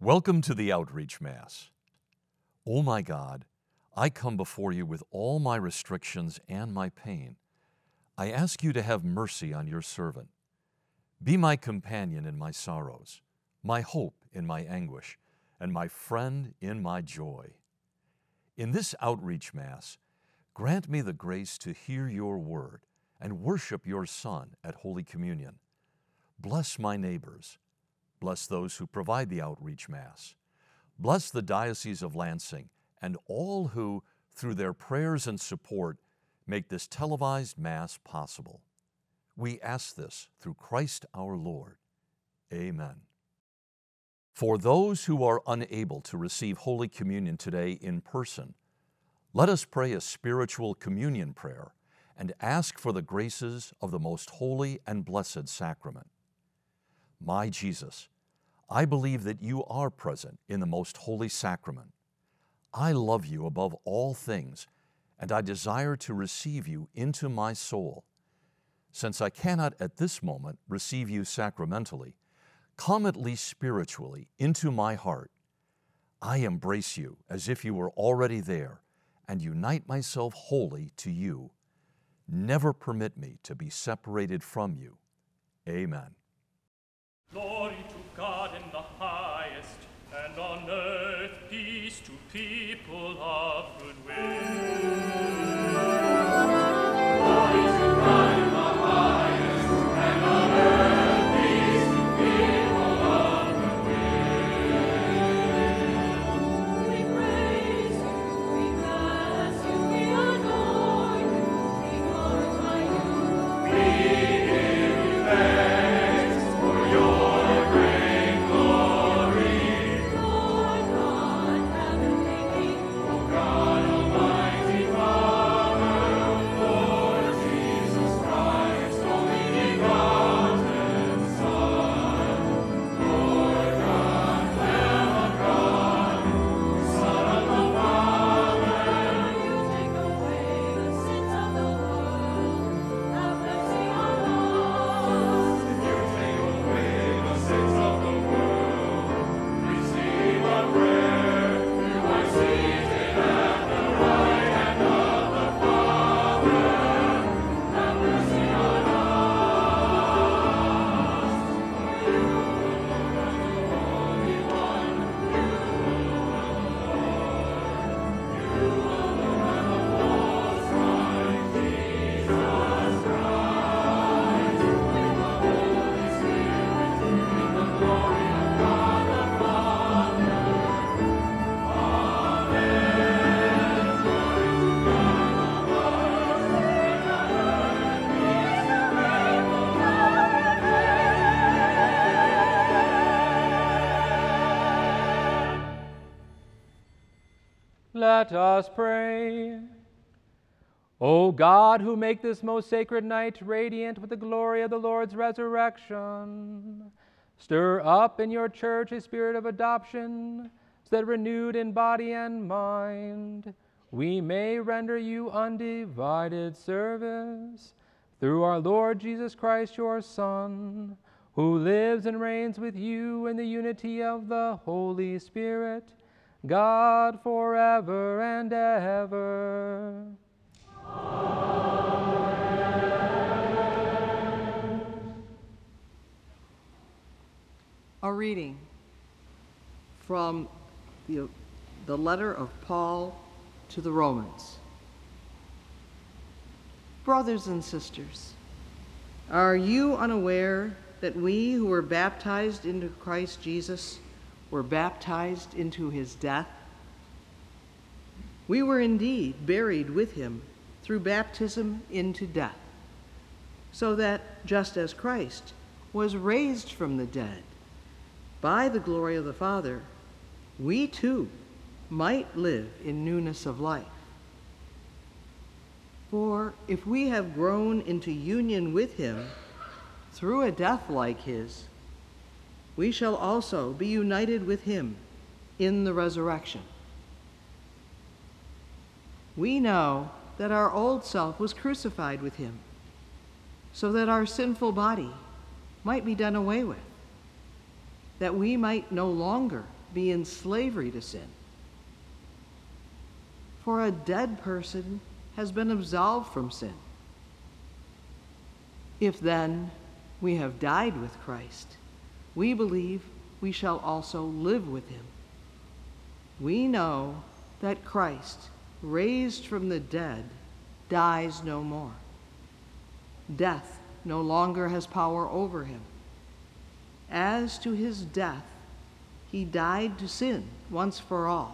Welcome to the Outreach Mass. O my God, I come before you with all my restrictions and my pain. I ask you to have mercy on your servant. Be my companion in my sorrows, my hope in my anguish, and my friend in my joy. In this Outreach Mass, grant me the grace to hear your word and worship your Son at Holy Communion. Bless my neighbors. Bless those who provide the Outreach Mass. Bless the Diocese of Lansing and all who, through their prayers and support, make this televised Mass possible. We ask this through Christ our Lord. Amen. For those who are unable to receive Holy Communion today in person, let us pray a spiritual communion prayer and ask for the graces of the most holy and blessed sacrament. My Jesus, I believe that you are present in the most holy sacrament. I love you above all things, and I desire to receive you into my soul. Since I cannot at this moment receive you sacramentally, come at least spiritually into my heart. I embrace you as if you were already there and unite myself wholly to you. Never permit me to be separated from you. Amen. Glory to God in the highest, and on earth peace to people of good will. Glory to God in the highest, and on earth peace to people of good will. We praise you, we bless you, we adore you, we glorify you. We give you thanks for your Let us pray. O God, who make this most sacred night radiant with the glory of the Lord's resurrection, stir up in your church a spirit of adoption, so that renewed in body and mind, we may render you undivided service. Through our Lord Jesus Christ, your Son, who lives and reigns with you in the unity of the Holy Spirit, God forever and ever. Amen. A reading from the letter of Paul to the Romans. Brothers and sisters, are you unaware that we who were baptized into Christ Jesus were baptized into his death? We were indeed buried with him through baptism into death, so that just as Christ was raised from the dead by the glory of the Father, we too might live in newness of life. For if we have grown into union with him through a death like his, we shall also be united with him in the resurrection. We know that our old self was crucified with him, so that our sinful body might be done away with, that we might no longer be in slavery to sin. For a dead person has been absolved from sin. If then we have died with Christ, we believe we shall also live with him. We know that Christ, raised from the dead, dies no more. Death no longer has power over him. As to his death, he died to sin once for all.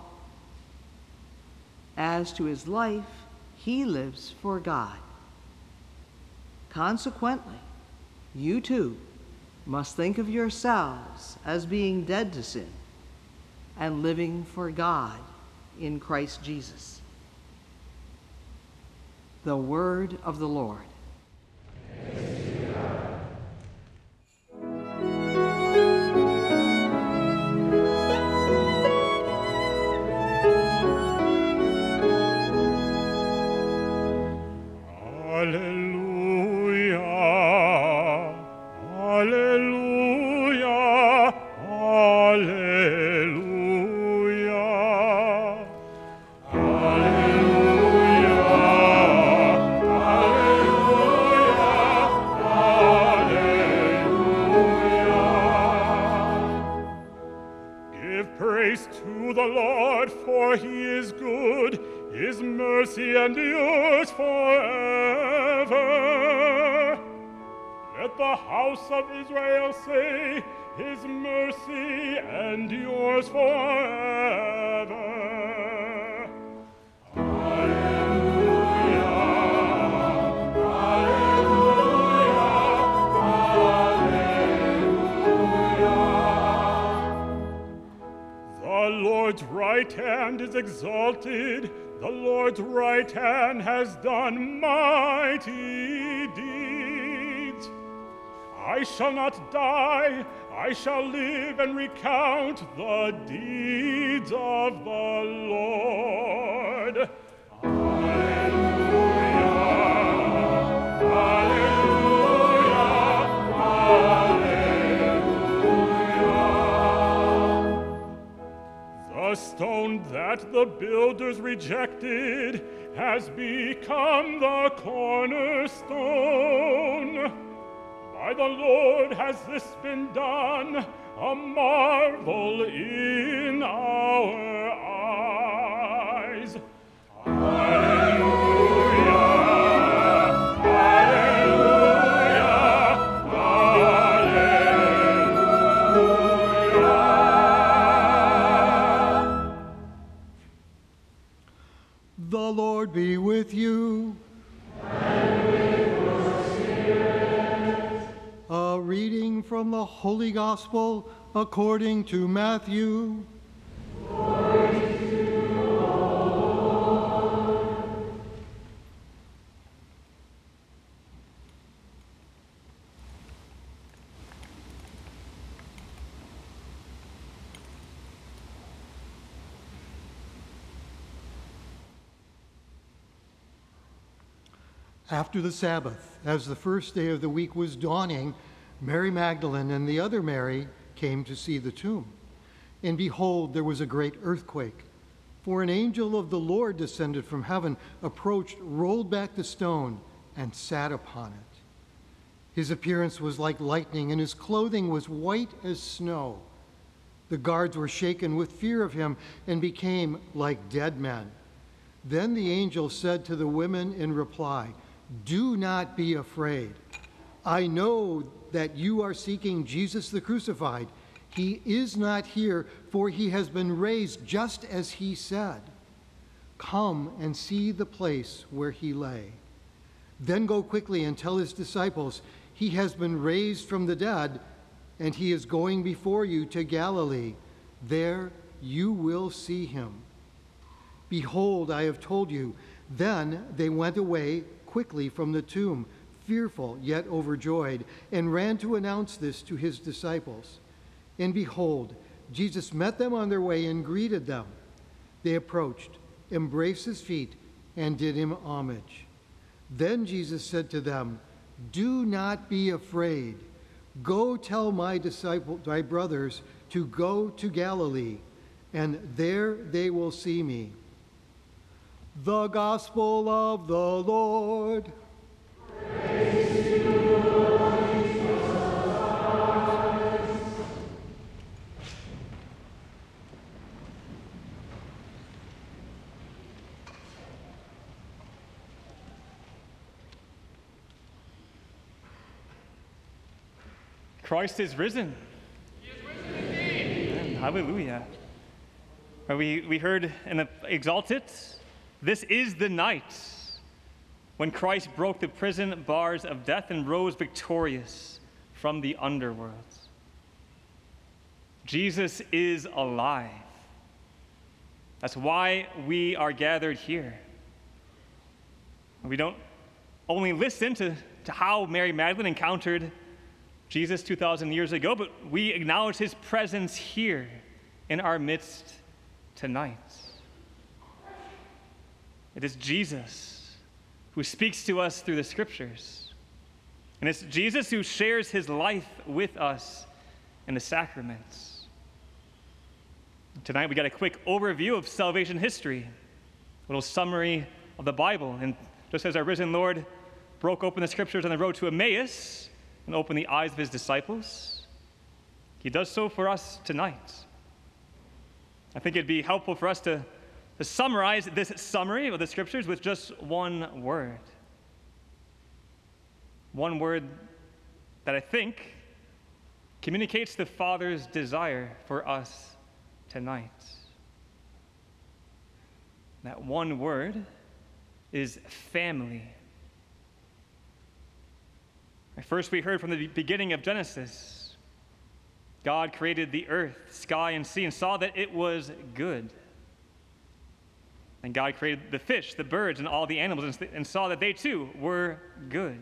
As to his life, he lives for God. Consequently, you too must think of yourselves as being dead to sin and living for God in Christ Jesus. The word of the Lord. To the Lord, for he is good, his mercy endures forever. Let the house of Israel say, his mercy endures forever. The Lord's right hand is exalted. The Lord's right hand has done mighty deeds. I shall not die. I shall live and recount the deeds of the Lord. Hallelujah, hallelujah, hallelujah. The stone that the builders rejected has become the cornerstone. By the Lord has this been done, a marvel in our eyes. Hallelujah, hallelujah, hallelujah. The Lord be with you. And with your spirit. A reading from the Holy Gospel according to Matthew. Glory to you, Lord. After the Sabbath, as the first day of the week was dawning, Mary Magdalene and the other Mary came to see the tomb. And behold, there was a great earthquake. For an angel of the Lord descended from heaven, approached, rolled back the stone, and sat upon it. His appearance was like lightning, and his clothing was white as snow. The guards were shaken with fear of him and became like dead men. Then the angel said to the women in reply, "Do not be afraid. I know that you are seeking Jesus the crucified. He is not here, for he has been raised just as he said. Come and see the place where he lay. Then go quickly and tell his disciples, he has been raised from the dead, and he is going before you to Galilee. There you will see him. Behold, I have told you." Then they went away quickly from the tomb, fearful yet overjoyed, and ran to announce this to his disciples. And behold, Jesus met them on their way and greeted them. They approached, embraced his feet, and did him homage. Then Jesus said to them, "Do not be afraid. Go tell my brothers to go to Galilee. and there they will see me. The Gospel of the Lord. Christ is risen. He is risen indeed. Amen. Hallelujah. We heard in the Exalted, this is the night when Christ broke the prison bars of death and rose victorious from the underworld. Jesus is alive. That's why we are gathered here. We don't only listen to how Mary Magdalene encountered Jesus 2,000 years ago, but we acknowledge his presence here in our midst tonight. It is Jesus who speaks to us through the scriptures. And it's Jesus who shares his life with us in the sacraments. Tonight we got a quick overview of salvation history, a little summary of the Bible. And just as our risen Lord broke open the scriptures on the road to Emmaus, and open the eyes of his disciples, he does so for us tonight. I think it'd be helpful for us to summarize this summary of the scriptures with just one word. One word that I think communicates the Father's desire for us tonight. That one word is family. First, we heard from the beginning of Genesis. God created the earth, sky, and sea, and saw that it was good. And God created the fish, the birds, and all the animals, and saw that they too were good.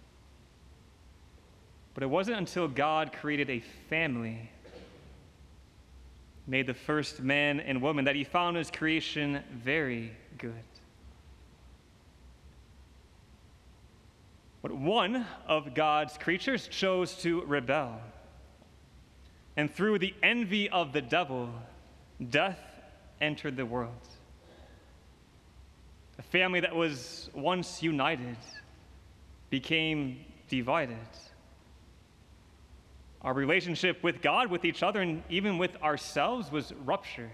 But it wasn't until God created a family, made the first man and woman, that he found his creation very good. But one of God's creatures chose to rebel. And through the envy of the devil, death entered the world. A family that was once united became divided. Our relationship with God, with each other, and even with ourselves was ruptured.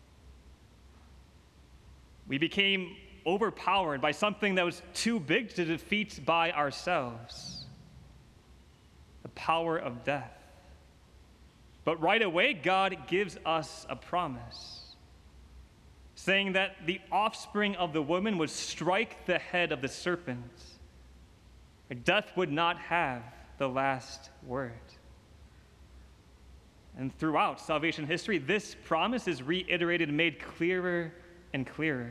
We became overpowered by something that was too big to defeat by ourselves, the power of death. But right away, God gives us a promise, saying that the offspring of the woman would strike the head of the serpent. Death would not have the last word. And throughout salvation history, this promise is reiterated and made clearer and clearer.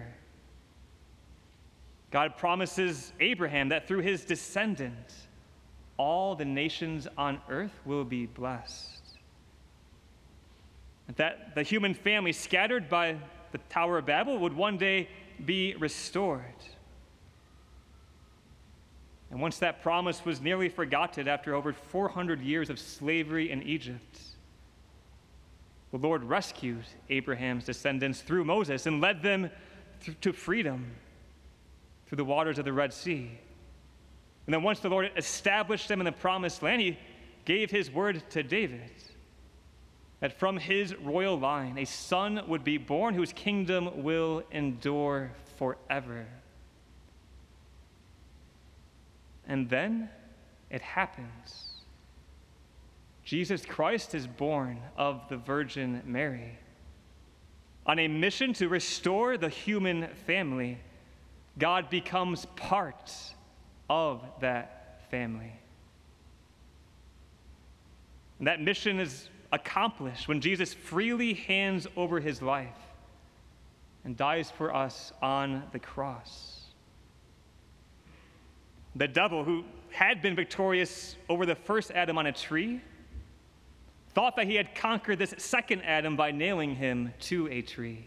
God promises Abraham that through his descendant, all the nations on earth will be blessed. And that the human family scattered by the Tower of Babel would one day be restored. And once that promise was nearly forgotten after over 400 years of slavery in Egypt, the Lord rescued Abraham's descendants through Moses and led them to freedom through the waters of the Red Sea. And then once the Lord established them in the promised land, he gave his word to David that from his royal line a son would be born whose kingdom will endure forever. And then it happens. Jesus Christ is born of the Virgin Mary. On a mission to restore the human family, God becomes part of that family. And that mission is accomplished when Jesus freely hands over his life and dies for us on the cross. The devil, who had been victorious over the first Adam on a tree, thought that he had conquered this second Adam by nailing him to a tree.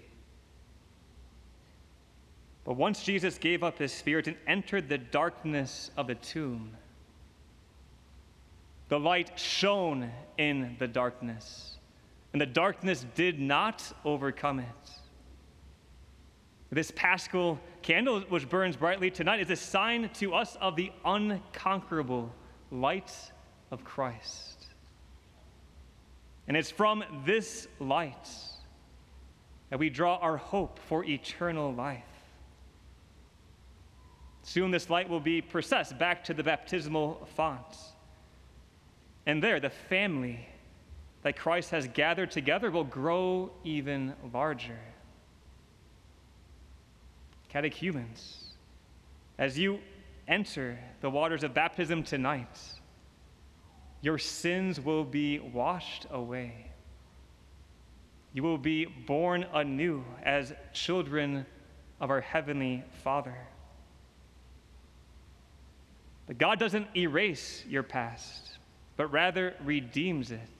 But once Jesus gave up his spirit and entered the darkness of the tomb, the light shone in the darkness, and the darkness did not overcome it. This paschal candle, which burns brightly tonight, is a sign to us of the unconquerable light of Christ. And it's from this light that we draw our hope for eternal life. Soon this light will be processed back to the baptismal font. And there, the family that Christ has gathered together will grow even larger. Catechumens, as you enter the waters of baptism tonight, your sins will be washed away. You will be born anew as children of our Heavenly Father. But God doesn't erase your past, but rather redeems it.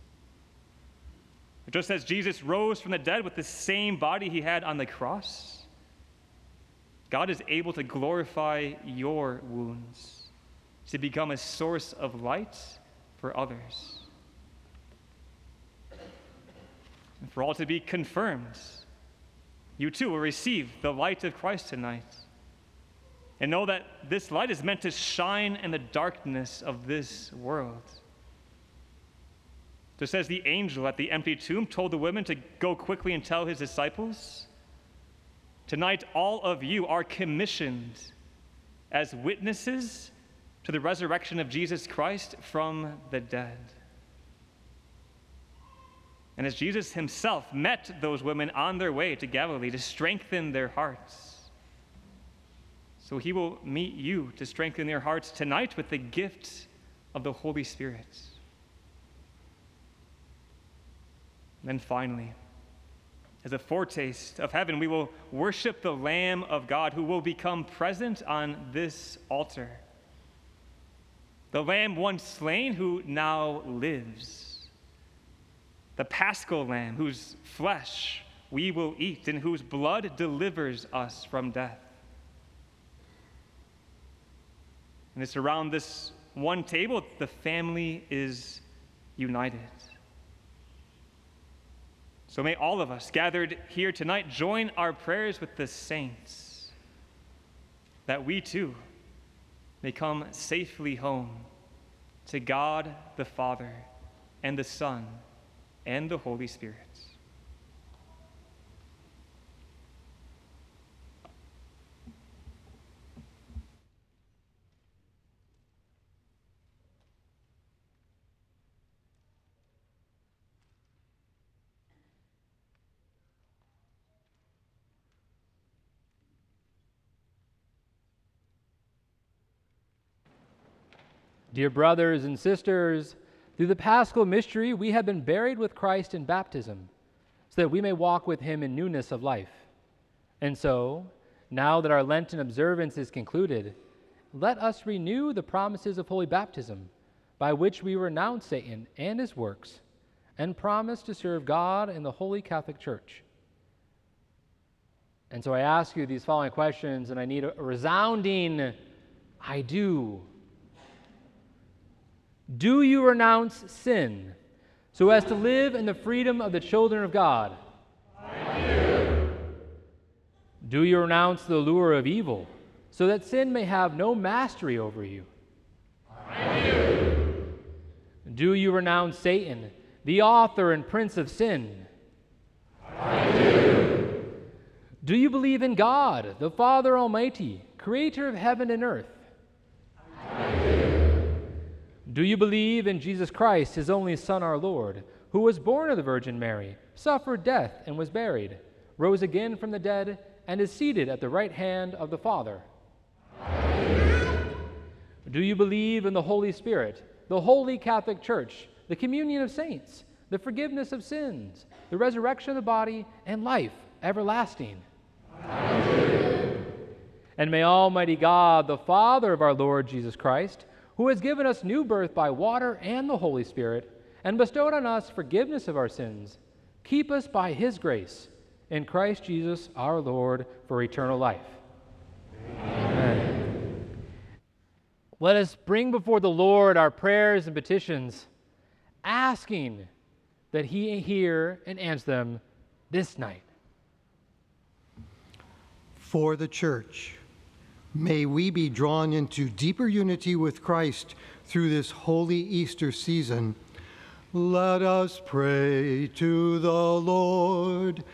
Just as Jesus rose from the dead with the same body he had on the cross, God is able to glorify your wounds, to become a source of light for others. And for all to be confirmed, you too will receive the light of Christ tonight. And know that this light is meant to shine in the darkness of this world. Just as the angel at the empty tomb told the women to go quickly and tell his disciples, tonight all of you are commissioned as witnesses to the resurrection of Jesus Christ from the dead. And as Jesus himself met those women on their way to Galilee to strengthen their hearts, so he will meet you to strengthen your hearts tonight with the gift of the Holy Spirit. And then finally, as a foretaste of heaven, we will worship the Lamb of God who will become present on this altar. The Lamb once slain who now lives. The Paschal Lamb whose flesh we will eat and whose blood delivers us from death. And it's around this one table the family is united. So may all of us gathered here tonight join our prayers with the saints, that we too may come safely home to God the Father and the Son and the Holy Spirit. Dear brothers and sisters, through the Paschal mystery, we have been buried with Christ in baptism, so that we may walk with him in newness of life. And so, now that our Lenten observance is concluded, let us renew the promises of holy baptism, by which we renounce Satan and his works, and promise to serve God and the Holy Catholic Church. And so I ask you these following questions, and I need a resounding, I do. Do you renounce sin so as to live in the freedom of the children of God? I do. Do you renounce the lure of evil so that sin may have no mastery over you? I do. Do you renounce Satan, the author and prince of sin? I do. Do you believe in God, the Father Almighty, creator of heaven and earth? I do. Do you believe in Jesus Christ, his only Son, our Lord, who was born of the Virgin Mary, suffered death and was buried, rose again from the dead, and is seated at the right hand of the Father? Do you believe in the Holy Spirit, the Holy Catholic Church, the communion of saints, the forgiveness of sins, the resurrection of the body, and life everlasting? And may Almighty God, the Father of our Lord Jesus Christ, who has given us new birth by water and the Holy Spirit, and bestowed on us forgiveness of our sins, keep us by his grace in Christ Jesus our Lord for eternal life. Amen. Let us bring before the Lord our prayers and petitions, asking that he hear and answer them this night. For the church, may we be drawn into deeper unity with Christ through this holy Easter season. Let us pray to the Lord.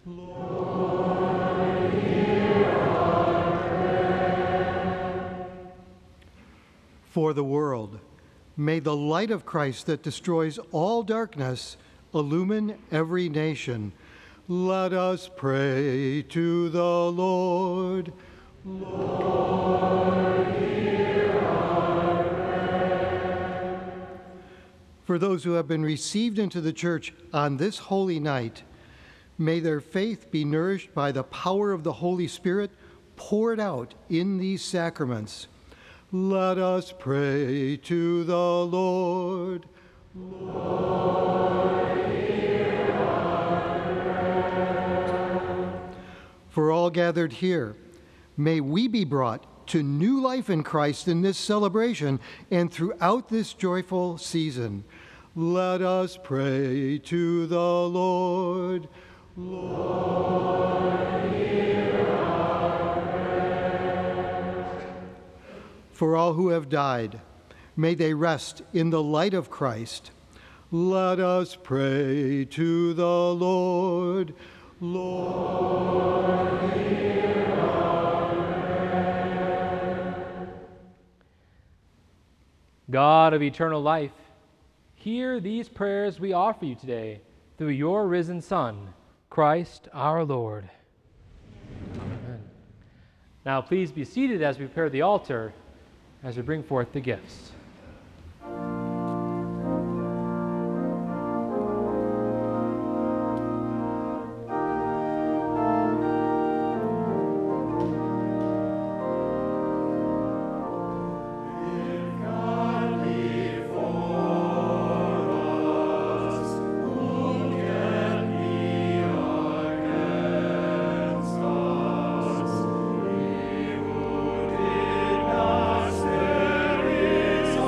Lord, hear our prayer. For the world, may the light of Christ that destroys all darkness illumine every nation. Let us pray to the Lord. Lord, hear our prayer. For those who have been received into the church on this holy night, may their faith be nourished by the power of the Holy Spirit poured out in these sacraments. Let us pray to the Lord. Lord, hear our prayer. For all gathered here, may we be brought to new life in Christ in this celebration and throughout this joyful season. Let us pray to the Lord. Lord, hear our prayer. For all who have died, may they rest in the light of Christ. Let us pray to the Lord. Lord, hear our prayer. God of eternal life, hear these prayers we offer you today through your risen Son, Christ our Lord. Amen. Now please be seated as we prepare the altar, as we bring forth the gifts. There is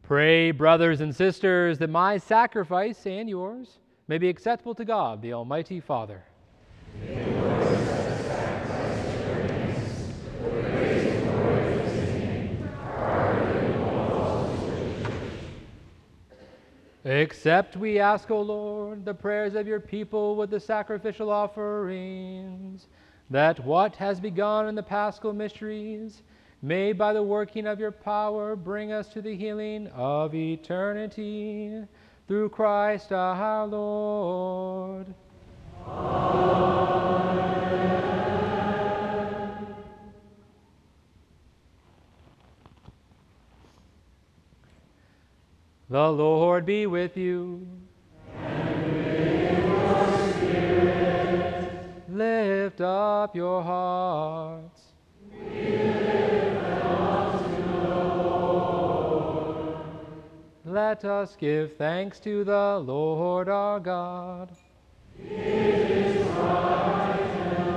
Pray, brothers and sisters, that my sacrifice and yours may be acceptable to God, the Almighty Father. Accept, we ask, O Lord, the prayers of your people with the sacrificial offerings, that what has begun in the Paschal mysteries may, by the working of your power, bring us to the healing of eternity. Through Christ our Lord. Amen. The Lord be with you. And with your spirit. Lift up your hearts. We lift them up to the Lord. Let us give thanks to the Lord our God. It is right and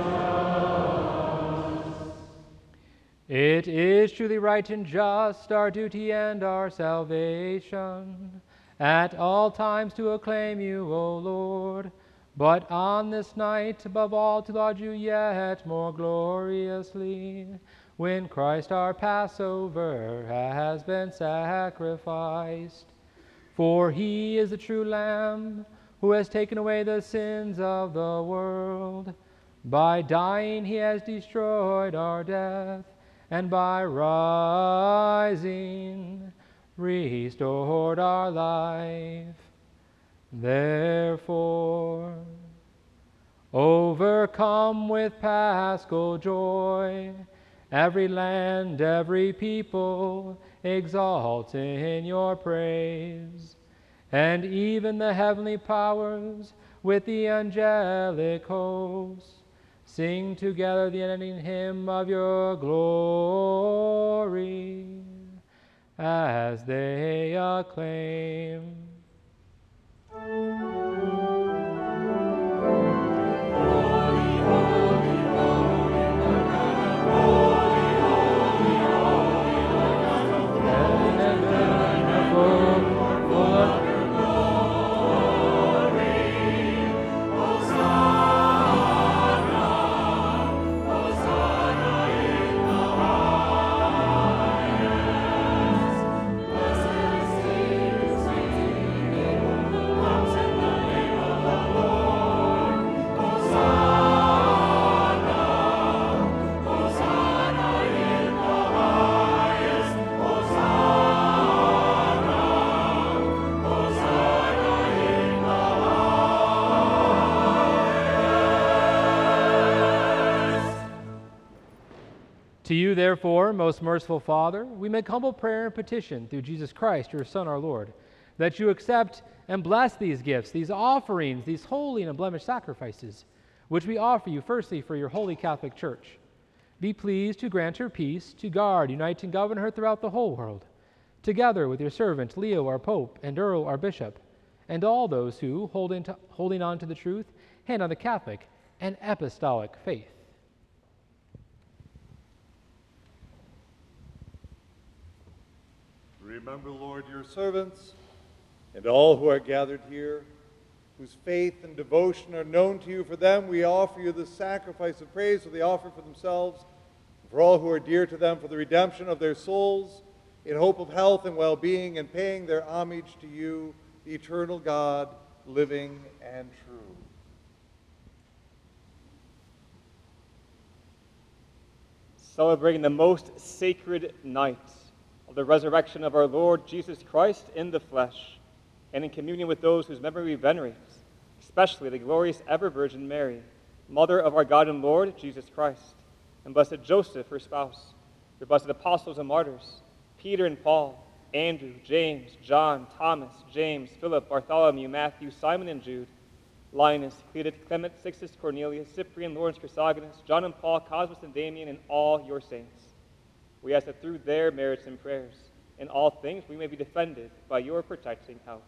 just. It is truly right and just, our duty and our salvation, at all times to acclaim you, O Lord, but on this night, above all, to laud you yet more gloriously, when Christ our Passover has been sacrificed. For he is the true Lamb, who has taken away the sins of the world. By dying he has destroyed our death, and by rising restored our life. Therefore, overcome with paschal joy, every land, every people exalt in your praise, and even the heavenly powers with the angelic hosts sing together the unending hymn of your glory as they acclaim. To you, therefore, most merciful Father, we make humble prayer and petition through Jesus Christ, your Son, our Lord, that you accept and bless these gifts, these offerings, these holy and unblemished sacrifices, which we offer you firstly for your holy Catholic Church. Be pleased to grant her peace, to guard, unite, and govern her throughout the whole world, together with your servant Leo, our Pope, and Earl, our Bishop, and all those who, holding on to the truth, hand on the Catholic and apostolic faith. Remember, Lord, your servants and all who are gathered here, whose faith and devotion are known to you. For them we offer you the sacrifice of praise that they offer for themselves, and for all who are dear to them, for the redemption of their souls, in hope of health and well-being, and paying their homage to you, the eternal God, living and true. Celebrating the most sacred night of the resurrection of our Lord Jesus Christ in the flesh, and in communion with those whose memory we venerate, especially the glorious ever-Virgin Mary, Mother of our God and Lord Jesus Christ, and blessed Joseph, her spouse, your blessed apostles and martyrs, Peter and Paul, Andrew, James, John, Thomas, James, Philip, Bartholomew, Matthew, Simon and Jude, Linus, Cletus, Clement, Sixtus, Cornelius, Cyprian, Lawrence, Chrysogonus, John and Paul, Cosmas and Damian, and all your saints. We ask that through their merits and prayers, in all things we may be defended by your protecting help.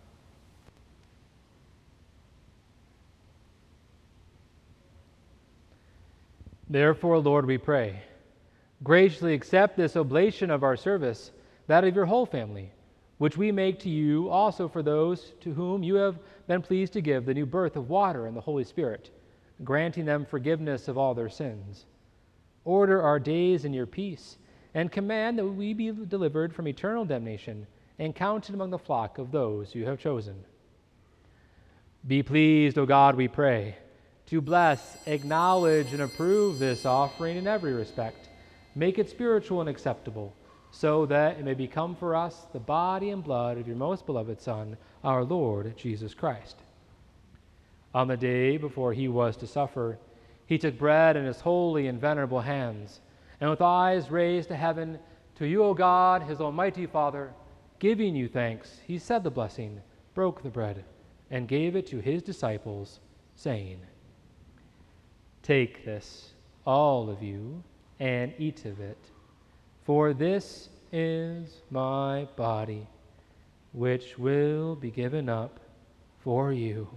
Therefore, Lord, we pray, graciously accept this oblation of our service, that of your whole family, which we make to you also for those to whom you have been pleased to give the new birth of water and the Holy Spirit, granting them forgiveness of all their sins. Order our days in your peace, and command that we be delivered from eternal damnation and counted among the flock of those you have chosen. Be pleased, O God, we pray, to bless, acknowledge, and approve this offering in every respect. Make it spiritual and acceptable, so that it may become for us the body and blood of your most beloved Son, our Lord Jesus Christ. On the day before he was to suffer, he took bread in his holy and venerable hands, and with eyes raised to heaven, to you, O God, his almighty Father, giving you thanks, he said the blessing, broke the bread, and gave it to his disciples, saying, Take this, all of you, and eat of it, for this is my body, which will be given up for you.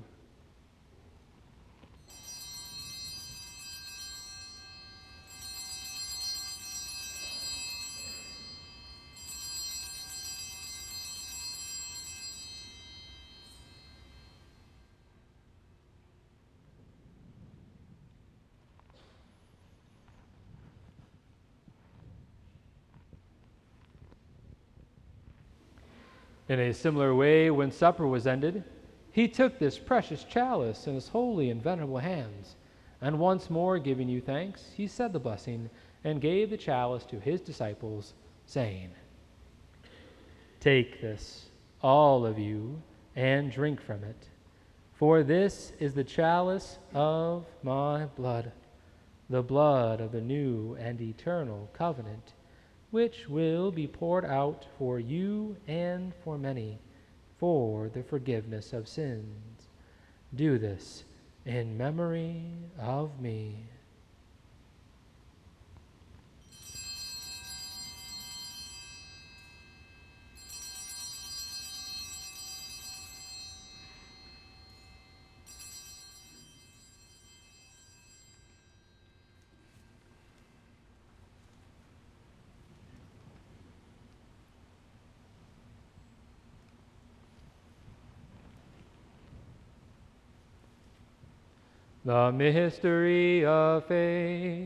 In a similar way, when supper was ended, he took this precious chalice in his holy and venerable hands, and once more giving you thanks, he said the blessing, and gave the chalice to his disciples, saying, Take this, all of you, and drink from it, for this is the chalice of my blood, the blood of the new and eternal covenant, which will be poured out for you and for many for the forgiveness of sins. Do this in memory of me. The mystery of faith.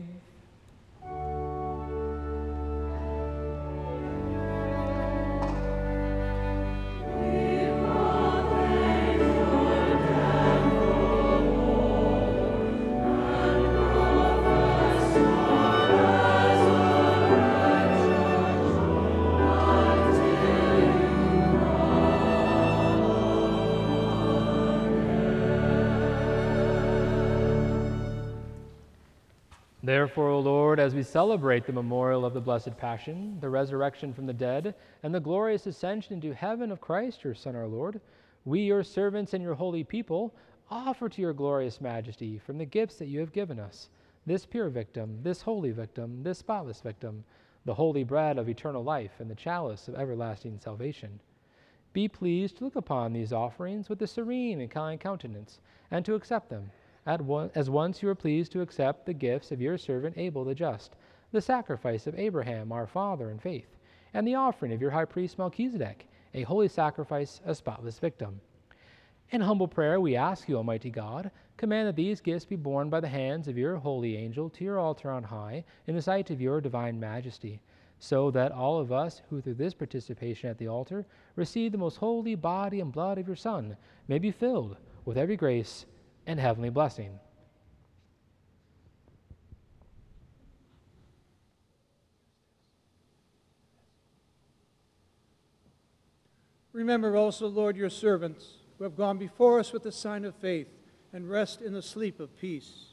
Therefore, O Lord, as we celebrate the memorial of the Blessed Passion, the resurrection from the dead, and the glorious ascension into heaven of Christ, your Son, our Lord, we, your servants and your holy people, offer to your glorious majesty from the gifts that you have given us, this pure victim, this holy victim, this spotless victim, the holy bread of eternal life and the chalice of everlasting salvation. Be pleased to look upon these offerings with a serene and kind countenance, and to accept them, as once you were pleased to accept the gifts of your servant Abel the just, the sacrifice of Abraham our father in faith, and the offering of your high priest Melchizedek, a holy sacrifice, a spotless victim. In humble prayer we ask you, Almighty God, command that these gifts be borne by the hands of your holy angel to your altar on high, in the sight of your divine majesty, so that all of us who through this participation at the altar receive the most holy body and blood of your Son may be filled with every grace and heavenly blessing. Remember also, Lord, your servants who have gone before us with the sign of faith, and rest in the sleep of peace.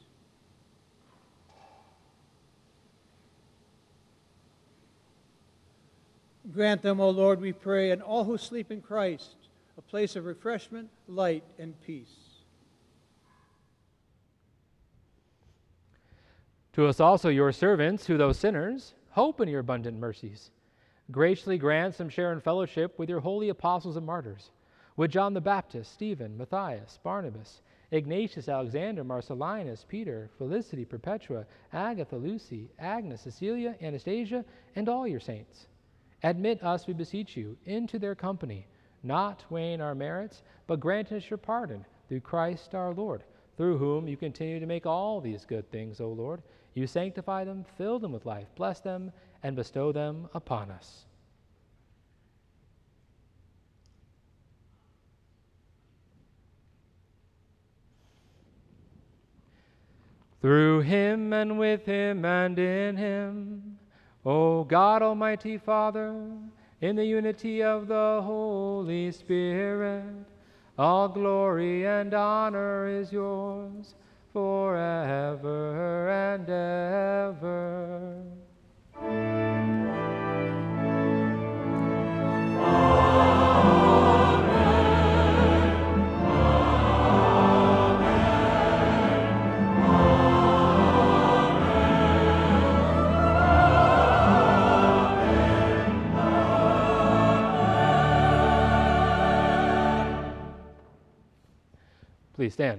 Grant them, O Lord, we pray, and all who sleep in Christ, a place of refreshment, light, and peace. To us also, your servants, who though sinners, hope in your abundant mercies, graciously grant some share in fellowship with your holy apostles and martyrs, with John the Baptist, Stephen, Matthias, Barnabas, Ignatius, Alexander, Marcellinus, Peter, Felicity, Perpetua, Agatha, Lucy, Agnes, Cecilia, Anastasia, and all your saints. Admit us, we beseech you, into their company, not weighing our merits, but grant us your pardon through Christ our Lord, through whom you continue to make all these good things, O Lord. You sanctify them, fill them with life, bless them, and bestow them upon us. Through him and with him and in him, O God, Almighty Father, in the unity of the Holy Spirit, all glory and honor is yours forever and ever. Please stand.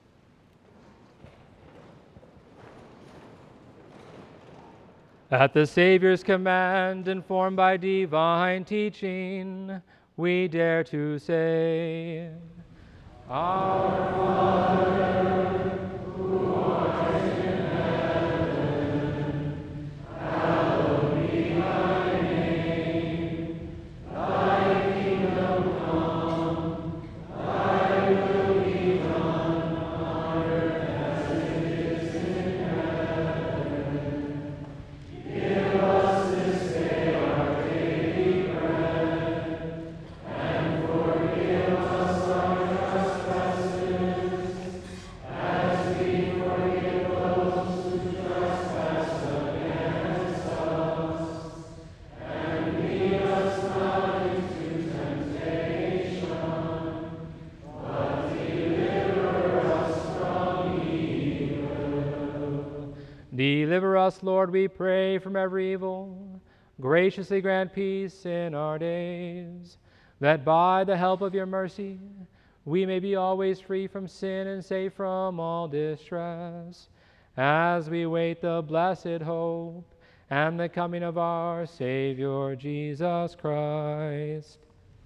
At the Savior's command, informed by divine teaching, we dare to say, Our Father, who art in heaven, hallowed be thy name. Thy kingdom come, thy will be done on earth as it is in heaven. Give us this day our daily bread, and forgive us our trespasses, as we forgive those who trespass against us. And lead us not into temptation, but deliver us from evil. Deliver us, Lord, we pray, from every evil. Graciously grant peace in our days, that by the help of your mercy we may be always free from sin and safe from all distress, as we wait the blessed hope and the coming of our Savior Jesus Christ.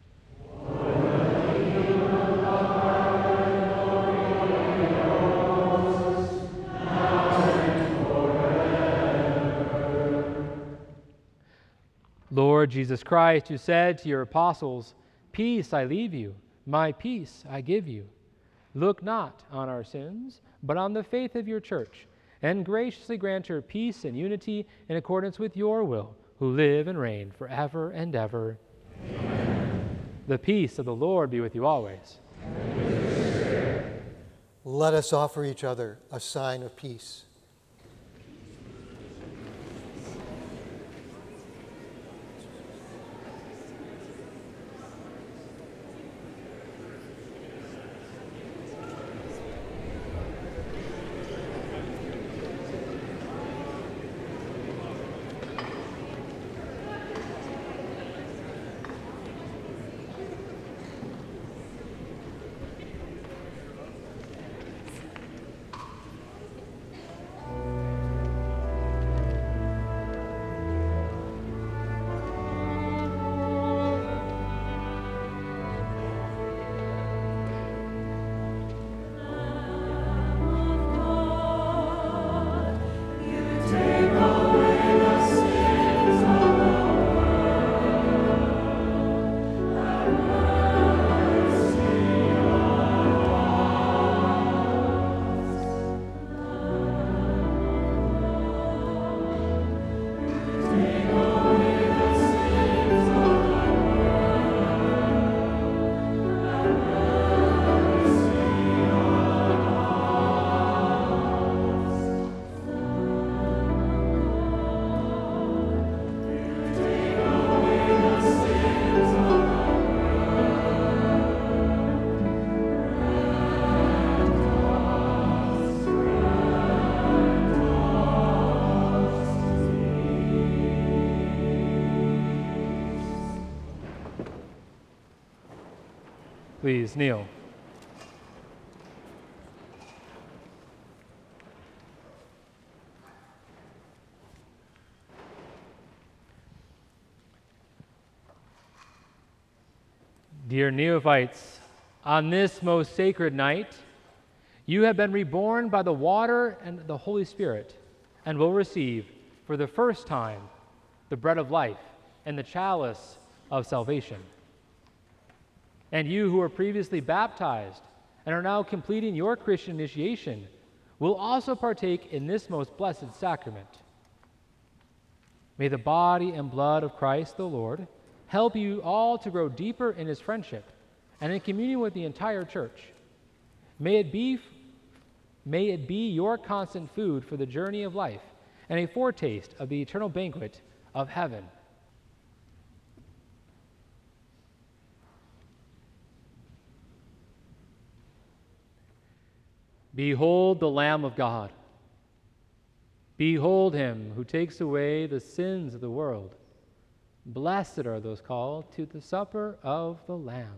Lord Jesus Christ, who said to your apostles, Peace I leave you, my peace I give you. Look not on our sins, but on the faith of your church, and graciously grant her peace and unity in accordance with your will, who live and reign forever and ever. Amen. The peace of the Lord be with you always. Let us offer each other a sign of peace. Please kneel. Dear neophytes, on this most sacred night, you have been reborn by the water and the Holy Spirit, and will receive, for the first time, the bread of life and the chalice of salvation. And you who were previously baptized and are now completing your Christian initiation will also partake in this most blessed sacrament. May the body and blood of Christ the Lord help you all to grow deeper in his friendship and in communion with the entire church. May it be your constant food for the journey of life and a foretaste of the eternal banquet of heaven. Behold the Lamb of God. Behold him who takes away the sins of the world. Blessed are those called to the supper of the Lamb.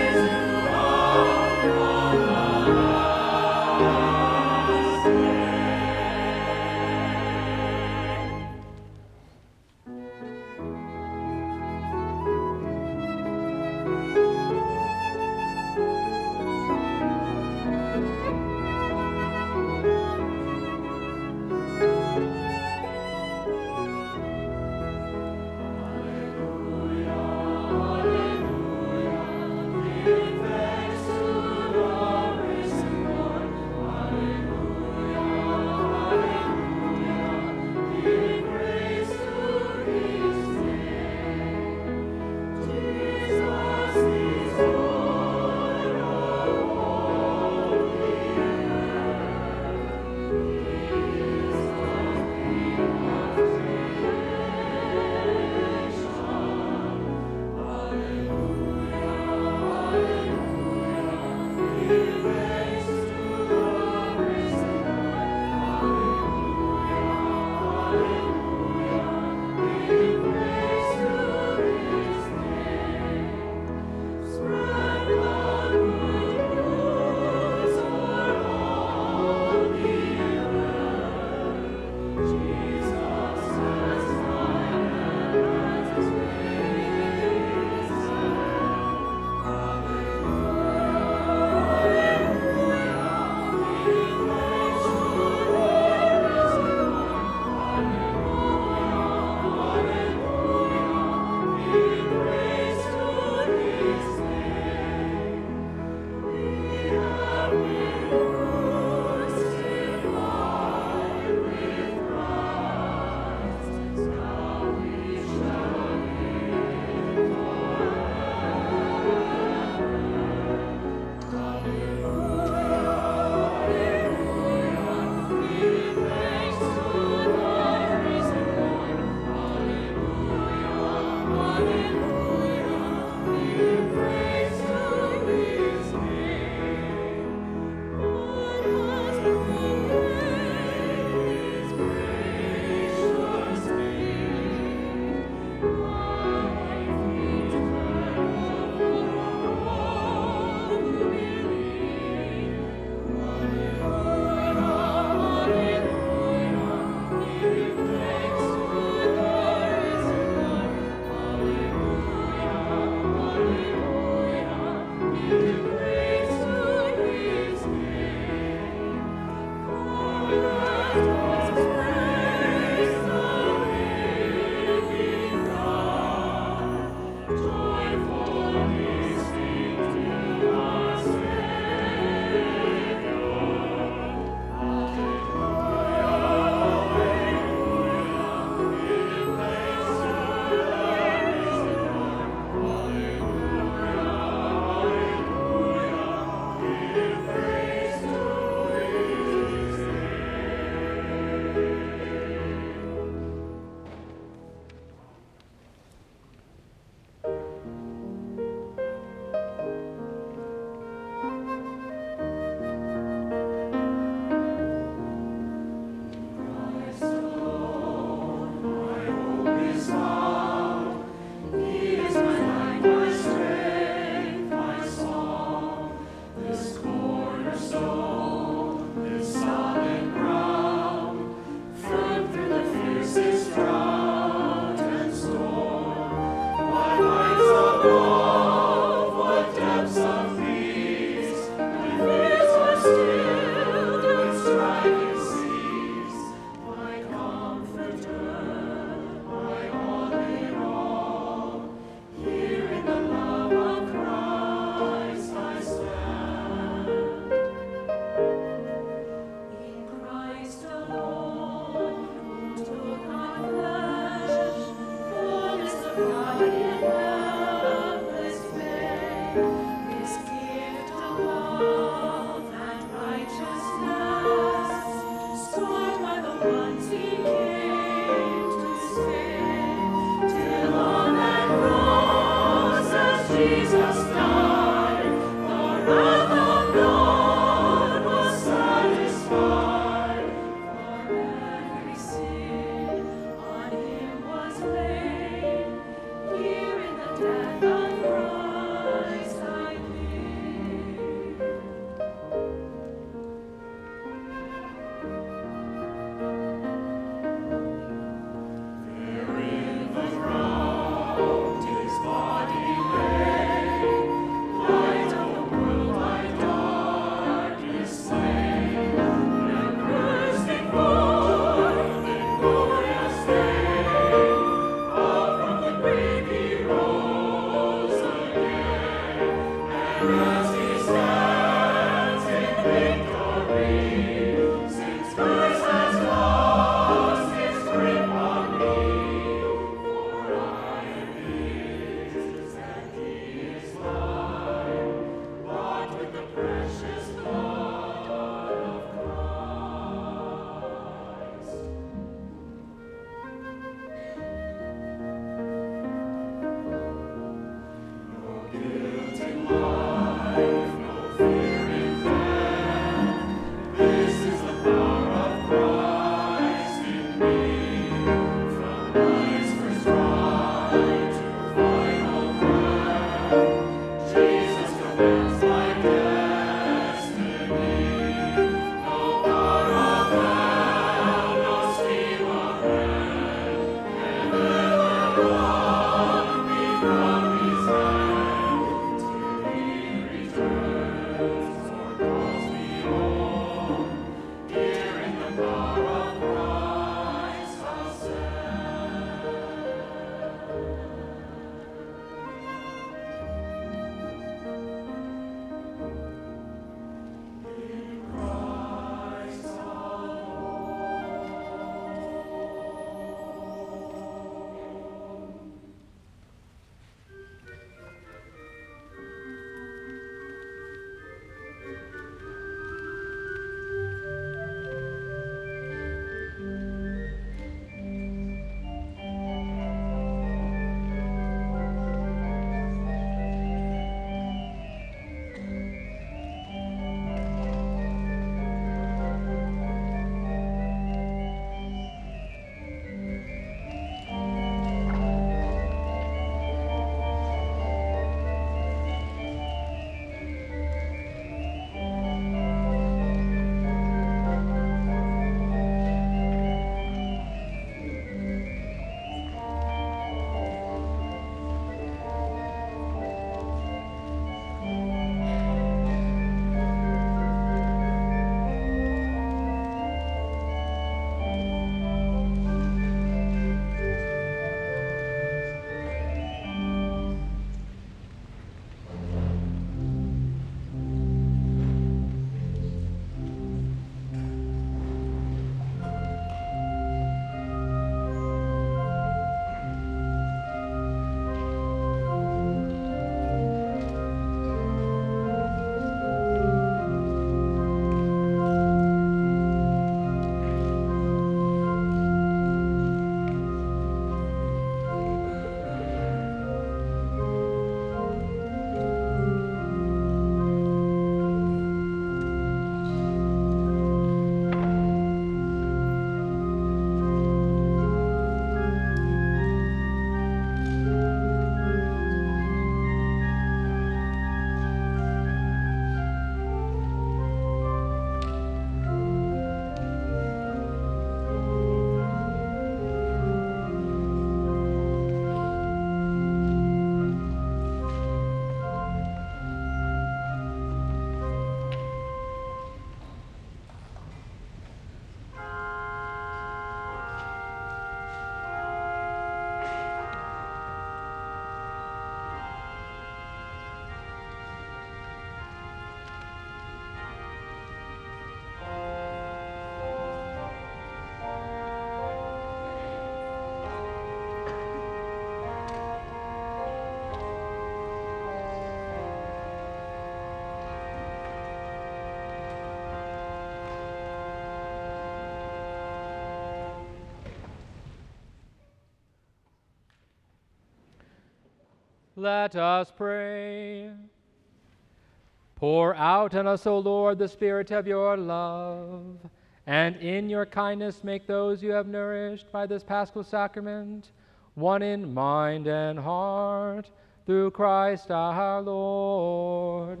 Let us pray. Pour out on us, O Lord, the Spirit of your love, and in your kindness make those you have nourished by this Paschal sacrament one in mind and heart, through Christ our Lord.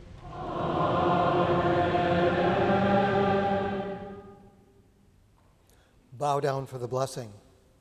Amen. Bow down for the blessing.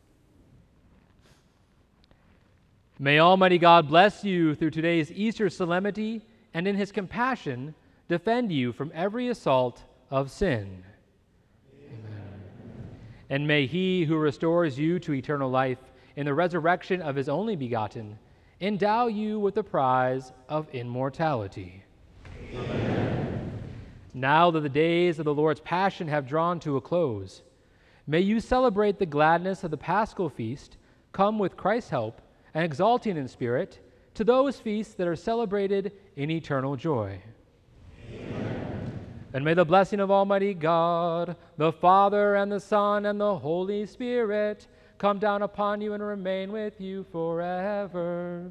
May Almighty God bless you through today's Easter solemnity, and in his compassion defend you from every assault of sin. Amen. And may he who restores you to eternal life in the resurrection of his only begotten endow you with the prize of immortality. Amen. Now that the days of the Lord's Passion have drawn to a close, may you celebrate the gladness of the Paschal feast, come with Christ's help, and exalting in spirit to those feasts that are celebrated in eternal joy. Amen. And may the blessing of Almighty God, the Father and the Son and the Holy Spirit come down upon you and remain with you forever.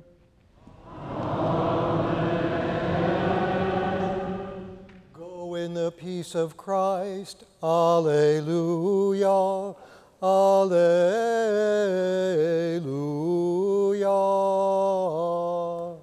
Amen. Go in the peace of Christ. Alleluia. Alleluia.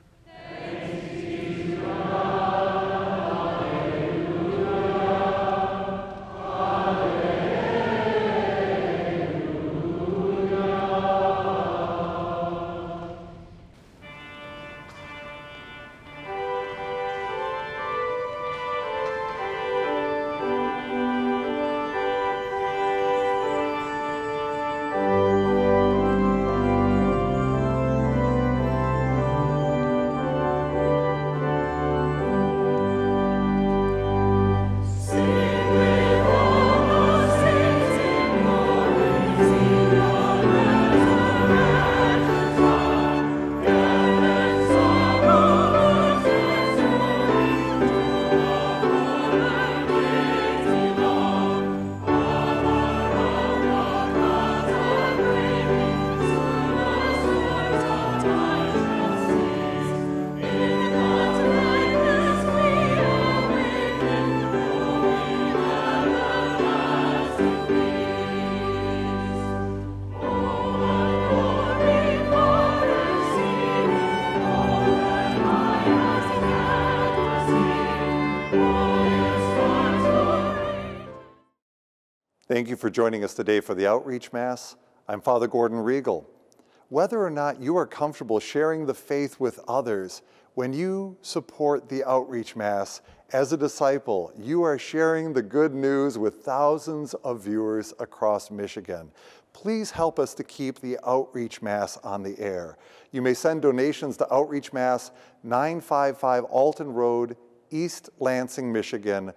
Thank you for joining us today for the Outreach Mass. I'm Father Gordon Regal. Whether or not you are comfortable sharing the faith with others, when you support the Outreach Mass as a disciple, you are sharing the good news with thousands of viewers across Michigan. Please help us to keep the Outreach Mass on the air. You may send donations to Outreach Mass, 955 Alton Road, East Lansing, Michigan,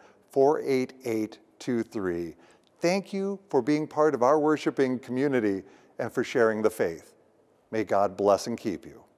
48823. Thank you for being part of our worshiping community and for sharing the faith. May God bless and keep you.